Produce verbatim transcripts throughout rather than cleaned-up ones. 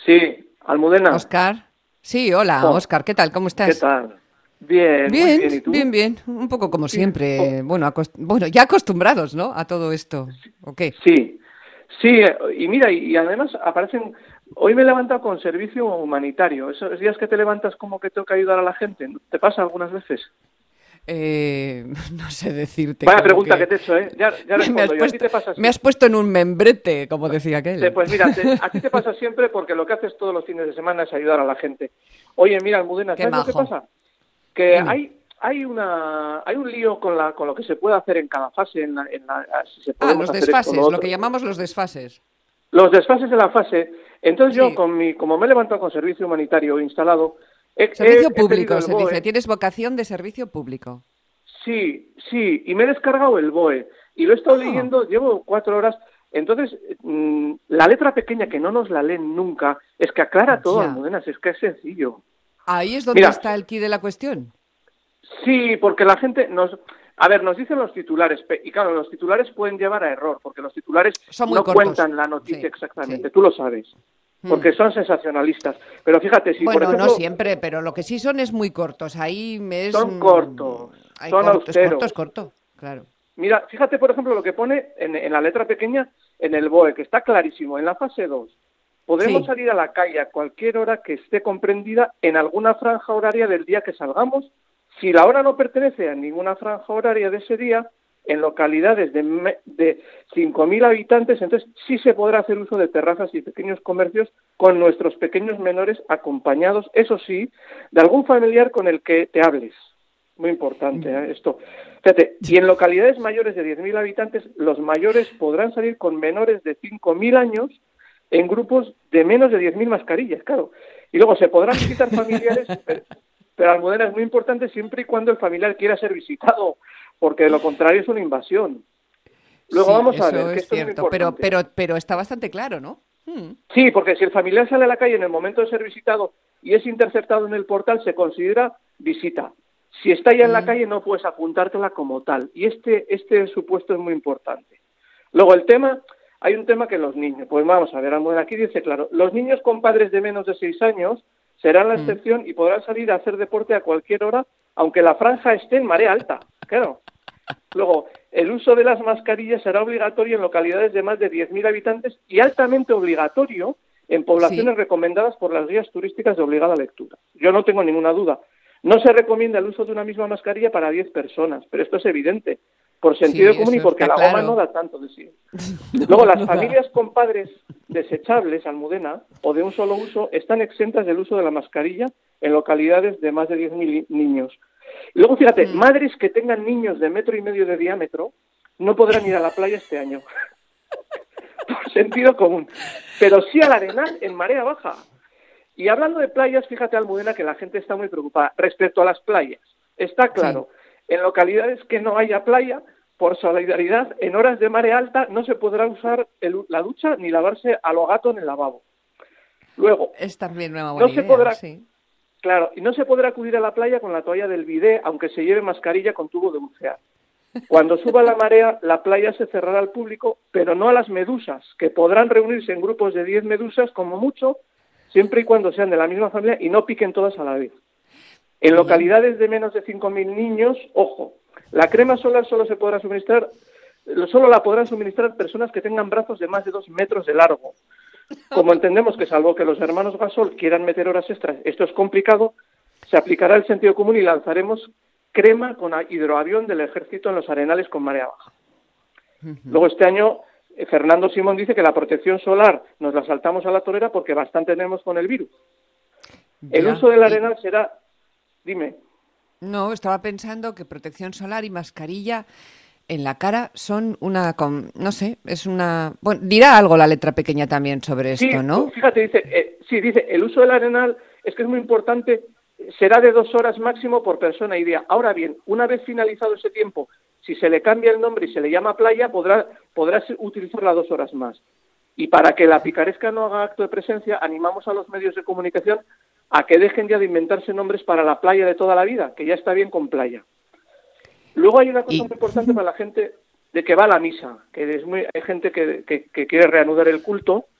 Sí, Almudena. Óscar. Sí, hola, Jo, Óscar, ¿qué tal? ¿Cómo ¿qué estás? tal? Bien, muy Bien, bien. ¿Y bien, tú? bien. Un poco como Sí, jo, siempre. Bueno, acost- bueno, ya acostumbrados, ¿no? A todo esto. ¿O qué? sí, sí, eh, y mira, y, y además aparecen. Hoy me he levantado con servicio humanitario. Esos días que te levantas como que tengo que ayudar a la gente, ¿no? ¿Te pasa algunas veces? Eh, no sé decirte Vaya como pregunta que que te he hecho, ¿eh? Ya, ya me respondo has yo. ¿A ti puesto, te pasa me así? has puesto en un membrete, como decía Te- aquel. Pues mira, te- a ti te pasa siempre porque lo que haces todos los fines de semana es ayudar a la gente. Oye, mira, Almudena, Qué ¿sabes lo que majo. pasa? Que Dime. hay hay una hay un lío con la con lo que se puede hacer en cada fase, en la, en la- si se Ah, podemos los hacer esto o lo desfases, lo otro. que llamamos los desfases. Los desfases de la fase. Entonces yo, Sí. con mi, como me he levantado con servicio humanitario instalado, he, Servicio he- he pedido público, el se dice. BOE. Tienes vocación de servicio público. Sí, sí, y me he descargado el BOE. Y lo he estado Ah, leyendo, llevo cuatro horas. Entonces, mm, la letra pequeña que no nos la leen nunca, es que aclara todo, ya. Almudenas, es que es sencillo. Ahí es donde Mira, está el quid de la cuestión. sí, porque la gente nos... A ver, nos dicen los titulares, pe- y claro, los titulares pueden llevar a error, porque los titulares Son muy no cortos. cuentan la noticia Sí, sí. exactamente, tú lo sabes, Mm. porque son sensacionalistas. Pero fíjate, si por Bueno, no ejemplo siempre, pero lo que sí son es muy cortos. Ahí me es... son mm, cortos, hay son corto, es corto, austeros. es corto. Claro. Mira, fíjate por ejemplo lo que pone en, en la letra pequeña en el BOE, que está clarísimo, en la fase dos. Podremos Sí, salir a la calle a cualquier hora que esté comprendida en alguna franja horaria del día que salgamos. Si la hora no pertenece a ninguna franja horaria de ese día, en localidades de, me- de cinco mil habitantes, entonces sí se podrá hacer uso de terrazas y pequeños comercios con nuestros pequeños menores acompañados, eso sí, de algún familiar con el que te hables. Muy importante, ¿eh? Esto. Fíjate, y en localidades mayores de diez mil habitantes, los mayores podrán salir con menores de cinco mil años en grupos de menos de diez mil mascarillas, claro. Y luego se podrán visitar familiares, pero, pero Almudena es muy importante siempre y cuando el familiar quiera ser visitado, porque de lo contrario es una invasión. Luego sí, vamos a ver, eso que es esto es muy cierto. Pero, importante. pero, pero está bastante claro, ¿no? Mm. Sí, porque si el familiar sale a la calle en el momento de ser visitado y es interceptado en el portal, se considera visita. Si está ya en la Mm. calle, no puedes apuntártela como tal. Y este, este supuesto es muy importante. Luego, el tema, hay un tema que los niños, pues vamos a ver, Almudena, aquí dice claro, los niños con padres de menos de seis años serán la Mm. excepción y podrán salir a hacer deporte a cualquier hora, aunque la franja esté en marea alta. Claro. Luego, el uso de las mascarillas será obligatorio en localidades de más de diez mil habitantes y altamente obligatorio en poblaciones Sí. recomendadas por las guías turísticas de obligada lectura. Yo no tengo ninguna duda. No se recomienda el uso de una misma mascarilla para diez personas, pero esto es evidente, por sentido Sí, común y eso porque está la goma no claro. da tanto de sí. Luego, No, las no da. familias con padres desechables, Almudena, o de un solo uso, están exentas del uso de la mascarilla en localidades de más de diez mil niños. Y luego, fíjate, Mm. madres que tengan niños de metro y medio de diámetro no podrán ir a la playa este año, por sentido común, pero sí al Arenal en marea baja. Y hablando de playas, fíjate, Almudena, que la gente está muy preocupada respecto a las playas. Está Sí. claro, en localidades que no haya playa, por solidaridad, en horas de marea alta no se podrá usar el- la ducha ni lavarse a lo gato en el lavabo. Luego, Es también una no buena se idea, podrá, sí. claro, y no se podrá acudir a la playa con la toalla del bidé, aunque se lleve mascarilla con tubo de bucear. Cuando suba la marea, la playa se cerrará al público, pero no a las medusas, que podrán reunirse en grupos de diez medusas como mucho, siempre y cuando sean de la misma familia y no piquen todas a la vez. En Bien. localidades de menos de cinco mil niños, ojo, la crema solar solo se podrá suministrar, solo la podrán suministrar personas que tengan brazos de más de dos metros de largo. Como entendemos que salvo que los hermanos Gasol quieran meter horas extras, esto es complicado, se aplicará el sentido común y lanzaremos crema con hidroavión del ejército en los arenales con marea baja. Luego Ujú. este año eh, Fernando Simón dice que la protección solar nos la saltamos a la torera porque bastante tenemos con el virus. El Ya. uso del Y arenal será, dime, no, estaba pensando que protección solar y mascarilla en la cara son una, com- no sé, es una... Bueno, dirá algo la letra pequeña también sobre sí, esto, ¿no? fíjate, dice, eh, sí, dice, el uso del arenal es que es muy importante, será de dos horas máximo por persona y día. Ahora bien, una vez finalizado ese tiempo, si se le cambia el nombre y se le llama playa, podrá, podrá utilizarla dos horas más. Y para que la picaresca no haga acto de presencia, animamos a los medios de comunicación a que dejen ya de inventarse nombres para la playa de toda la vida, que ya está bien con playa. Luego hay una cosa muy Y importante para la gente de que va a la misa, que es muy, hay gente que, que, que quiere reanudar el culto.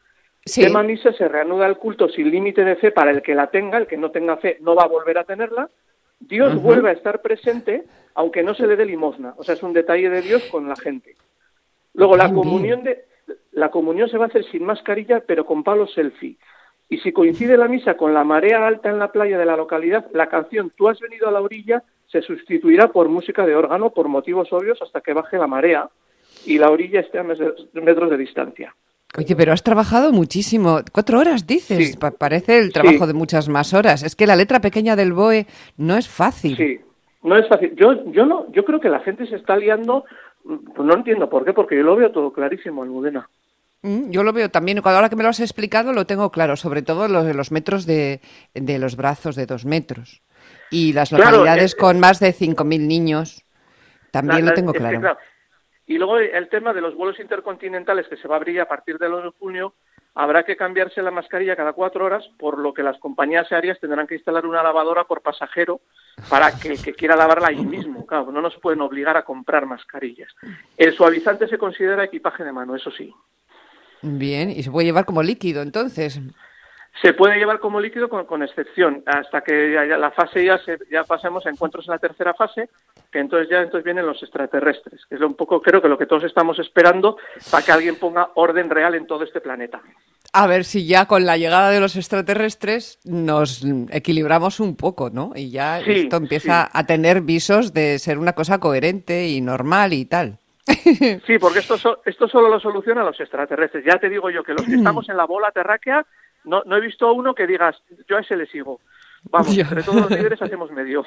Sí. quema misa, se reanuda el culto sin límite de fe para el que la tenga, el que no tenga fe no va a volver a tenerla. Dios uh-huh. vuelve a estar presente, aunque no se le dé limosna. O sea, es un detalle de Dios con la gente. Luego, la comunión, de, la comunión se va a hacer sin mascarilla, pero con palo selfie. Y si coincide la misa con la marea alta en la playa de la localidad, la canción Tú has venido a la orilla se sustituirá por música de órgano por motivos obvios hasta que baje la marea y la orilla esté a metros de distancia. Oye, pero has trabajado muchísimo. ¿Cuatro horas dices? Sí. Pa- parece el trabajo sí. de muchas más horas. Es que la letra pequeña del B O E no es fácil. Sí, no es fácil. Yo, yo no, yo creo que la gente se está liando, pues no entiendo por qué, porque yo lo veo todo clarísimo, Almudena. Mm, yo lo veo también. Cuando ahora que me lo has explicado lo tengo claro, sobre todo los de los metros de, de los brazos de dos metros. Y las localidades claro, con más de cinco mil niños, también la, la, lo tengo claro. Es que, claro. Y luego el tema de los vuelos intercontinentales que se va a abrir a partir del dos de junio, habrá que cambiarse la mascarilla cada cuatro horas, por lo que las compañías aéreas tendrán que instalar una lavadora por pasajero para que el que quiera lavarla allí mismo. Claro, no nos pueden obligar a comprar mascarillas. El suavizante se considera equipaje de mano, eso sí. Bien, y se puede llevar como líquido, entonces. Se puede llevar como líquido con, con excepción, hasta que ya, ya la fase ya, se, ya pasemos a encuentros en la tercera fase, que entonces ya entonces vienen los extraterrestres, que es un poco, creo que lo que todos estamos esperando para que alguien ponga orden real en todo este planeta. A ver si ya con la llegada de los extraterrestres nos equilibramos un poco, ¿no? Y ya sí, esto empieza sí. a tener visos de ser una cosa coherente y normal y tal. Sí, porque esto, so, esto solo lo soluciona los extraterrestres. Ya te digo yo que los que estamos en la bola terráquea, no, no he visto uno que digas, yo a ese le sigo. Vamos, ya. Entre todos los líderes hacemos medio.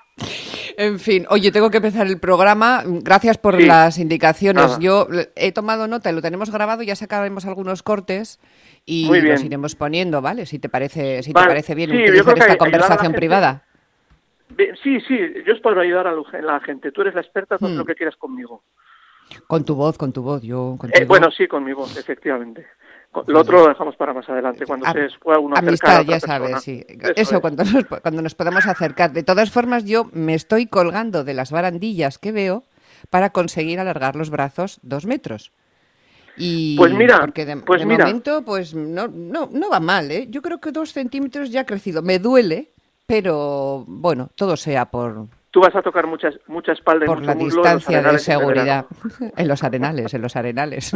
En fin, oye, tengo que empezar el programa. Gracias por sí. las indicaciones. Nada. Yo he tomado nota, lo tenemos grabado, ya sacaremos algunos cortes y los iremos poniendo, ¿vale? Si te parece, si vale. te parece bien sí, utilizar esta conversación privada. Sí, sí, yo es para ayudar a la gente. Tú eres la experta, haz hmm. lo que quieras conmigo. Con tu voz, con tu voz, yo... Eh, bueno, sí, con mi voz, efectivamente. Lo otro lo dejamos para más adelante, cuando a, se pueda uno acercar a otra ya persona. Sabes, sí. Eso, Eso cuando, nos, cuando nos podamos acercar. De todas formas, yo me estoy colgando de las barandillas que veo para conseguir alargar los brazos dos metros. Y pues mira, porque de, pues de mira. momento pues no, no, no va mal, ¿eh? Yo creo que dos centímetros ya ha crecido. Me duele, pero bueno, todo sea por... Tú vas a tocar mucha, mucha espalda y por mucho la muslo distancia de seguridad en los arenales, en los arenales.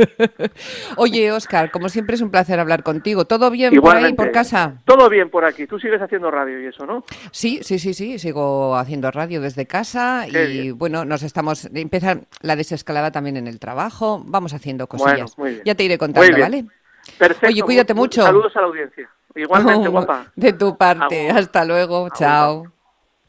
Oye, Óscar, como siempre es un placer hablar contigo. ¿Todo bien Igualmente, por ahí, por casa? Todo bien por aquí. Tú sigues haciendo radio y eso, ¿no? Sí, sí, sí, sí. Sigo haciendo radio desde casa. Qué y bien. Bueno, nos estamos empieza la desescalada también en el trabajo. Vamos haciendo cosillas. Bueno, muy bien. Ya te iré contando, ¿vale? Perfecto. Oye, cuídate mucho. Saludos a la audiencia. Igualmente, oh, guapa. De tu parte. Agur. Hasta luego. Agur. Chao.